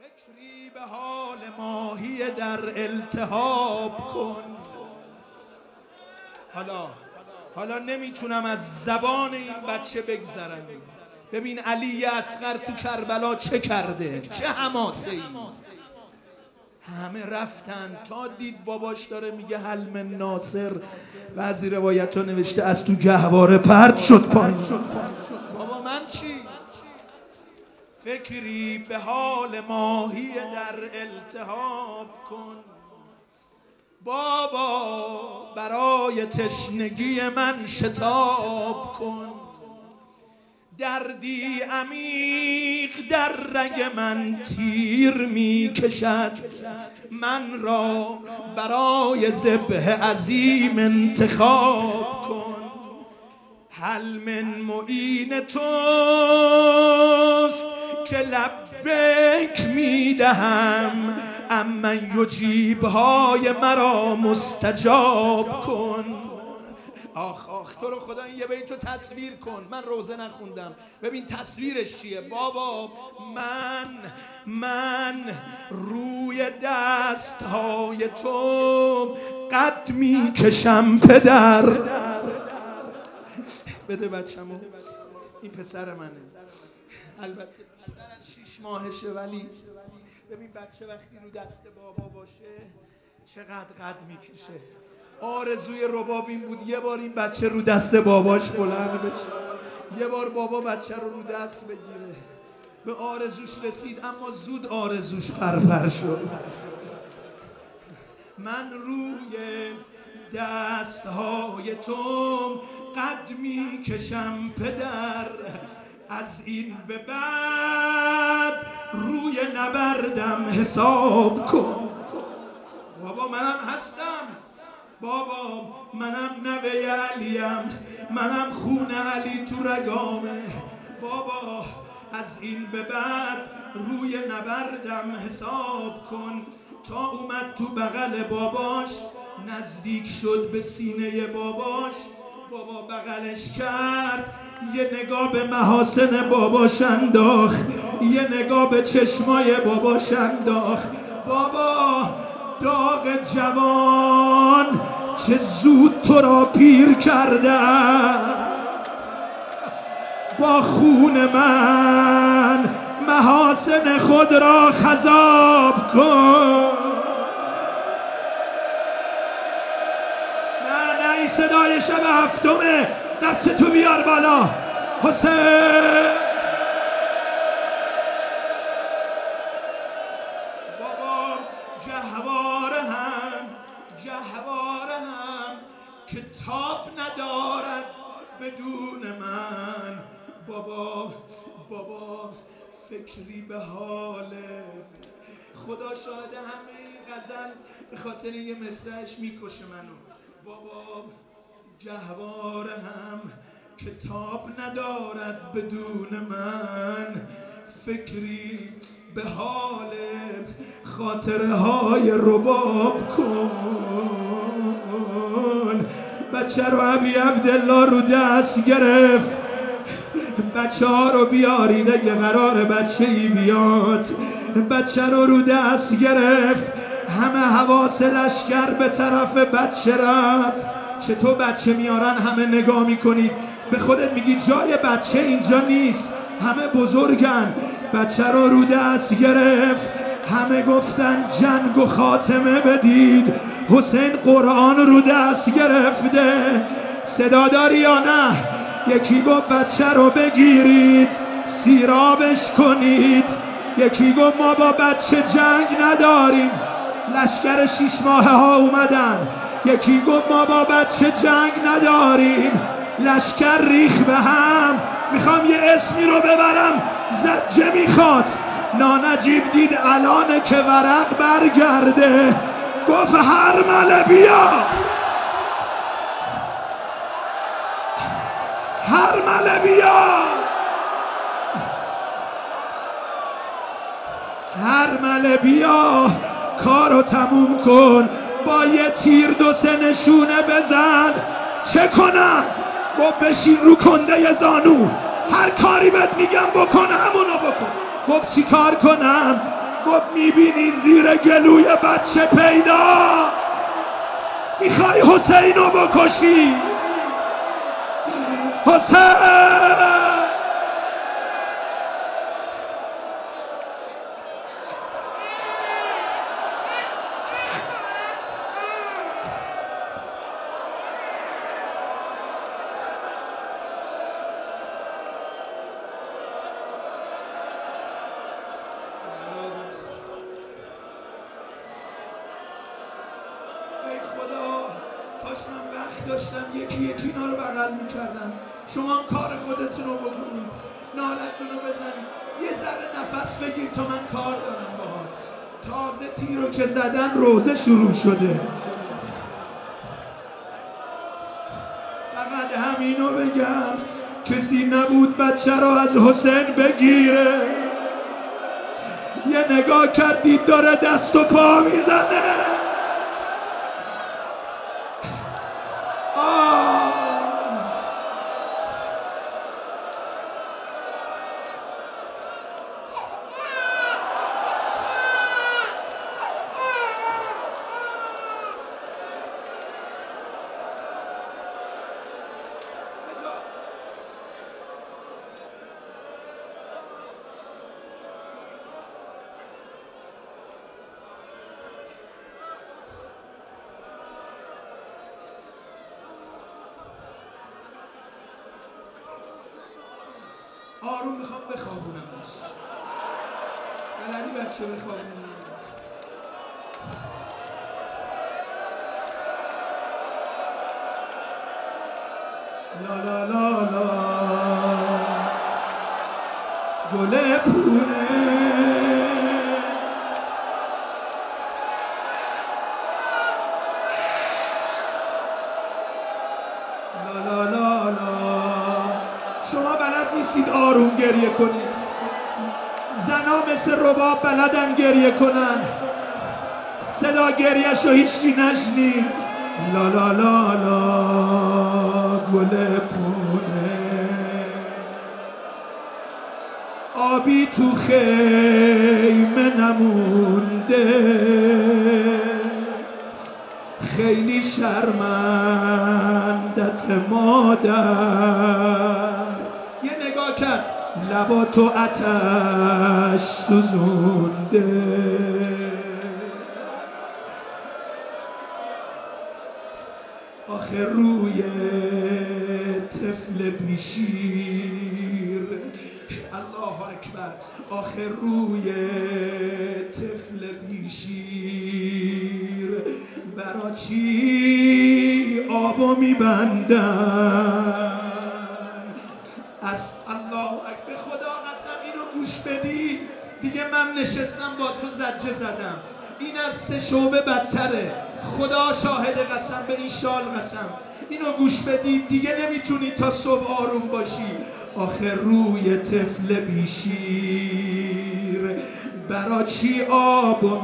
فکری به حال ماهی در التهاب کن. حالا نمیتونم از زبان این بچه بگذرم. ببین علی اصغر تو کربلا چه کرده، چه حماسه‌ای. همه رفتن تا دید باباش داره میگه حلم ناصر. بعضی روایت ها نوشته از تو گهواره پرت شد پایین. بابا من چی؟ فکری به حال ماهی در التهاب کن. بابا برای تشنگی من شتاب کن. دردی عمیق در رگ من تیر می کشد، من را برای ذبح عظیم انتخاب کن. هل من معین توست که لبیک می دهم، اما یجیبهای مرا مستجاب کن. آخ تو رو خدا این یه بیتو تصویر کن. من روزه نخوندم، ببین تصویرش چیه. بابا من روی دستهای تو قد می کشم پدر. بده بچه‌مو، این پسر منه. البته بیشتر از 6 ماهشه، ولی ببین بچه وقتی رو دست بابا باشه چقدر قد میکشه. آرزوی رباب این بود یه بار این بچه رو دست باباش بلند بشه، یه بار بابا بچه رو دست بگیره. به آرزوش رسید اما زود آرزوش پرپر شد. من روی دستهای تو قد میکشم پدر، از این به بعد روی نبردم حساب کن. بابا منم هستم، بابا منم نوه علیم، منم خون علی تو رگامه. بابا از این به بعد روی نبردم حساب کن. تا اومد تو بغل باباش، نزدیک شد به سینه باباش. بابا بغلش کرد، یه نگاه به محاسن باباش انداخت، یه نگاه به چشمای باباش انداخت. بابا داغ جوان چه زود تو را پیر کرده، با خون من محاسن خود را خضاب کن. نه این صدای شب هفتمه. دست تو بیار بالا حسین. بابا گهواره هم کتاب ندارد بدون من. بابا فکری به حال خدا شاهده. همه این غزل به خاطر یه مصرعش میکشه منو. بابا گهواره هم کتاب ندارد بدون من، فکری به حال خاطره های رباب کن. بچه رو ابی عبدالله رو دست گرفت. بچه ها رو بیارید اگه قرار بچه ای بیاد. بچه رو دست گرفت. همه حواس لشکر به طرف بچه رفت. چطور بچه میارن همه نگاه میکنید، به خودت میگی جای بچه اینجا نیست، همه بزرگن. بچه رو دست گرفت. همه گفتن جنگ و خاتمه بدید. حسین قرآن رو دست گرفته. صدا داری یا نه؟ یکی گفت بچه رو بگیرید سیرابش کنید. یکی گفت ما با بچه جنگ نداریم. لشکر 6 ماهه ها اومدن. یکی گفت ما با بچه جنگ نداریم. لشکر ریخ به هم. میخوام یه اسمی رو ببرم زجه میخواد. نانجیب دید الانه که ورق برگرده. گفت هرمله بیا، هرمله بیا، هرمله بیا، کارو تموم کن. با یه تیر 2-3 نشونه بزن. چه کنم؟ گفت بشین رو کنده زانو، هر کاری بهت میگم بکن همونو بکن. گفت چی کار کنم؟ میبینی زیر گلوی بچه پیدا، میخوای حسینو بکشی. حسین داشتم یکی یکی اینا رو بغل میکردم. شما کار خودتون رو بکنید، نالتون رو بزنید، یه ذره نفس بگیر تا من کار دارم باهات. تازه تیر رو که زدن روزه شروع شده. فقط همینو بگم، کسی نبود بچه رو از حسین بگیره. یه نگاه کردید داره دست و پا میزنه. آروم میخوام بخوابونمش. بلدی بچه بخوابونم. لا لا لا لا گل پونه لا لا لا لا. شما بلد نیستید آروم گریه کنید. زنا مثل رباب بلدن گریه کنن. صدا گریهشو هیچی نشنید. لا لا لا لا گل پونه آبی تو خیمه نمونده، خیلی شرمندت مادر. یه نگاه کرد لبا تو آتش سوزونده. آخه روی طفل بیشیر، الله اکبر، آخه روی طفل بیشیر برا چی آبو میبندن؟ از الله اکبر. به خدا قسم اینو گوش بدی دیگه من نشستم با تو زجه زدم. این از 3 شعبه بدتره. خدا شاهد قسم به این شال قسم. اینو گوش بدید دیگه نمیتونی تا صبح آروم باشی. آخه روی طفل بیشیر برا چی آبو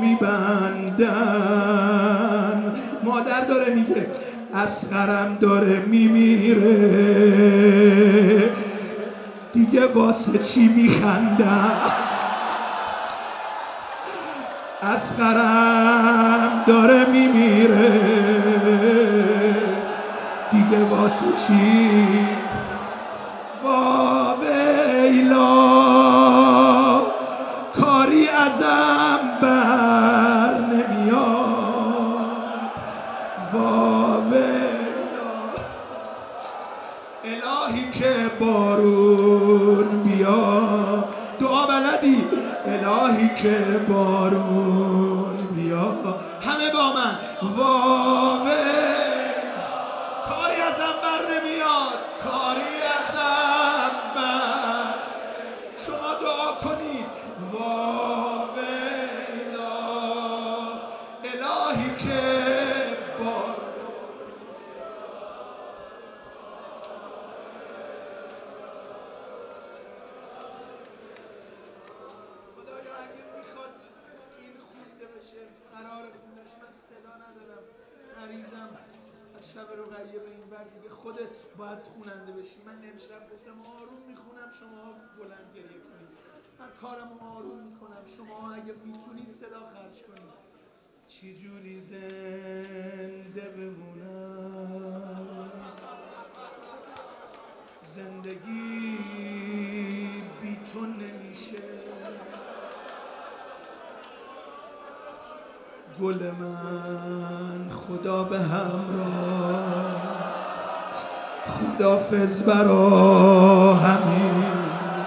میبندن؟ مادر داره میگه اصغرم داره میمیره، دیگه واسه چی میخندن؟ اصغرم داره میمیره، دیگه واسه چی؟ واویلا کاری ازم بر نمیاد. واویلا الهی که بارون بیا. دعا بلدی؟ الهی که بارون بیا. همه با من کاری ازم بر نمیاد، کاری ازم بر. شما دعا کنید واویلا الهی که بارون. خدایا اگه میخواد این خونده بشه قرار خونده بشه، من صدا ندارم، مریضم، از شب رقیه به این بر دیگه خودت باید خوننده بشی. من امشب گفتم آروم میخونم، شما بلند گریه کنید. من کارمو آروم میکنم، شما اگه اگه میتونید صدا خرج کنید. چی جوری زنده بمونم، زندگی بی تو نمیشه. گل من خدا به همراه، خدافظ برا همیشه.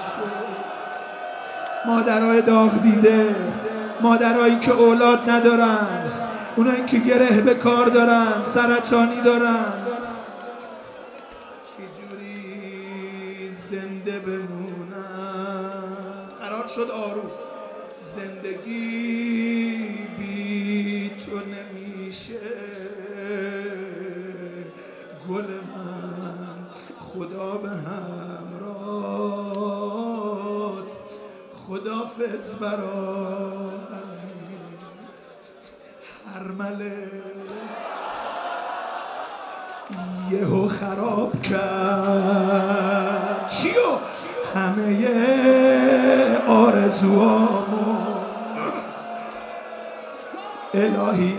مادرای داغ دیده، مادرایی که اولاد ندارن، اونایی که گره به کار دارن، سرطانی دارن، چجوری زنده بمونن. قرار شد آروم. زندگی بی تو نمیشه. گل من خدا به همراهت، خدافظ برا هر مله یهو خراب کرد چیو؟ همه آرزوامو. الهی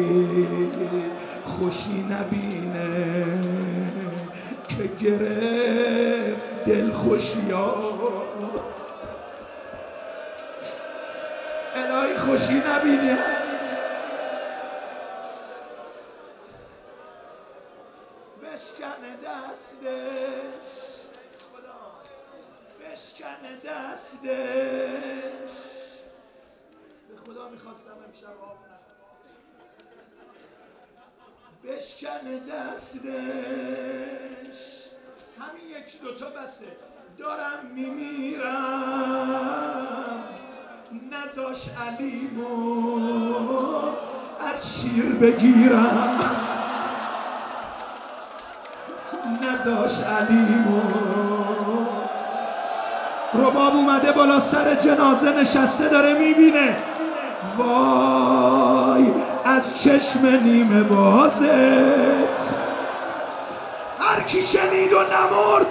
خوشی نبینه که گرفت دل خوشیا. الهی خوشی نبینه. بشکنه دستش خدا، بشکنه دستش. به خدا میخواستم امشب آب بشکنه دستش. همین یکی دوتا بسه. دارم میمیرم، نزاش علیمو از شیر بگیرم، نزاش علیمو. رباب اومده بالا سر جنازه نشسته داره میبینه. وای از چشم نیمه بازت هر کی شنید و نمرد.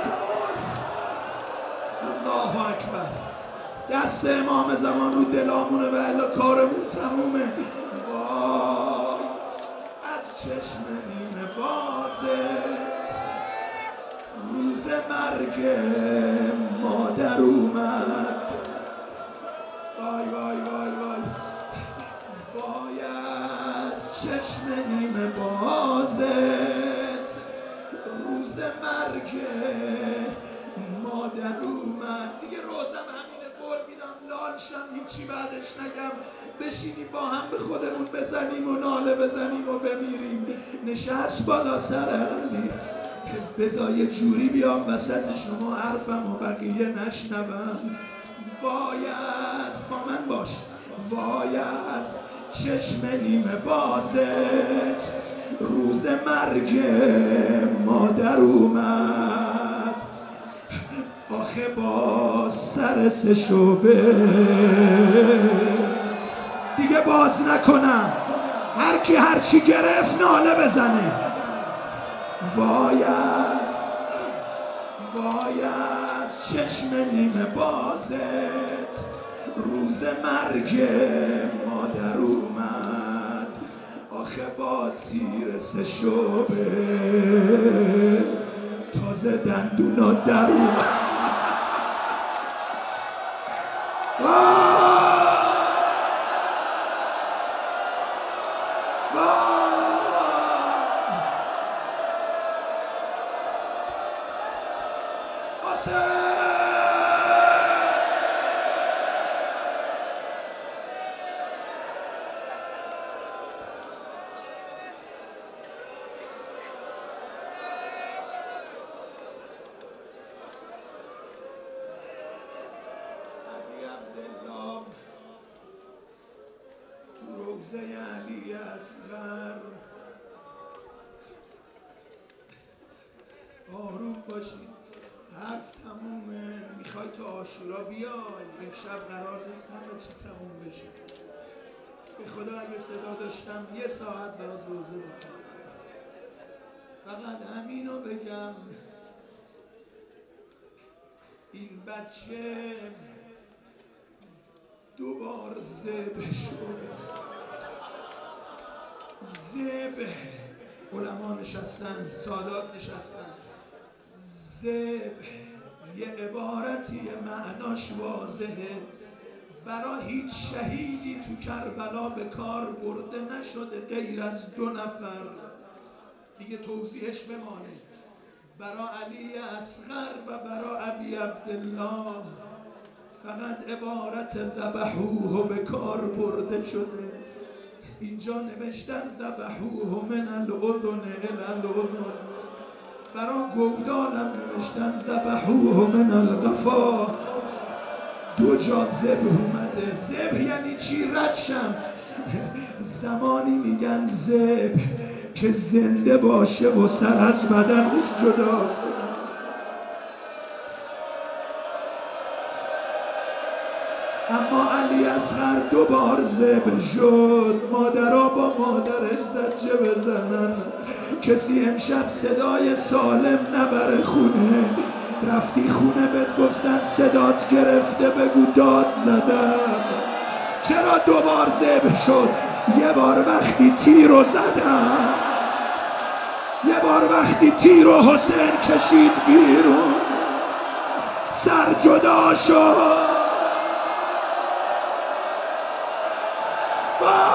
الله اکبر. دست امام زمان رو دلامونه و الا کارمون تمومه. وای از چشم نیمه بازت روز مرگ مادر اومد. وای وای وای وای وای از چشم نیمه بازت روز مرگ مادر اومد. دیگه روزم همینه. قول میدم لال شم هیچی بعدش نگم. بشینیم با هم به خودمون بزنیم و ناله بزنیم و بمیریم. نشست بالا سر علی، بذار یه جوری بیام وسط شما حرفم و بقیه نشنوم. وای از با من باش. وای از چشم نیمه بازت روز مرگ مادر اومد. آخه با سر سه شعبه دیگه باز نکنم. هر کی هرچی گرفت ناله بزنه. وای از چشم نیمه بازت روز مرگ مادر اومد. آخه با تیر سه شعبه تازه دندونا در اومد. روزه علی اصغر آروم باشید. حرف تمومه. میخوای تا عاشورا بیای؟ امشب قرار نیست همه چی تموم بشه. به خدا اگه صدا داشتم یه ساعت برات روزه بخونم. فقط همینو بگم. این بچه دوبار ذبح شد. ذبح. علما نشستن، سادات نشستن. ذبح یه عبارتی معناش واضحه، برای هیچ شهیدی تو کربلا به کار برده نشده غیر از 2 نفر. دیگه توضیحش بمانه. برای علی اصغر و برای ابی عبدالله فقط عبارت ذبحوه به کار برده شده. اینجا نوشتن ذبحوه من الاذن الی الاذن. برای گودالم نوشتن ذبحوه من القفا. 2 جا ذبح اومده. ذبح یعنی چی؟ ردشم. زمانی میگن ذبح که زنده باشه و سر از بدنش جدا. اما علی اصغر 2 بار ذبح شد. مادرها با مادرش زجه بزنن کسی امشب صدای سالم نبره خونه. رفتی خونه بهت گفتن صدات گرفته بگو داد زدم. چرا 2 بار ذبح شد؟ یه بار وقتی تیر رو زدم، یه بار وقتی تیر رو حسین کشید بیرون سر جدا شد.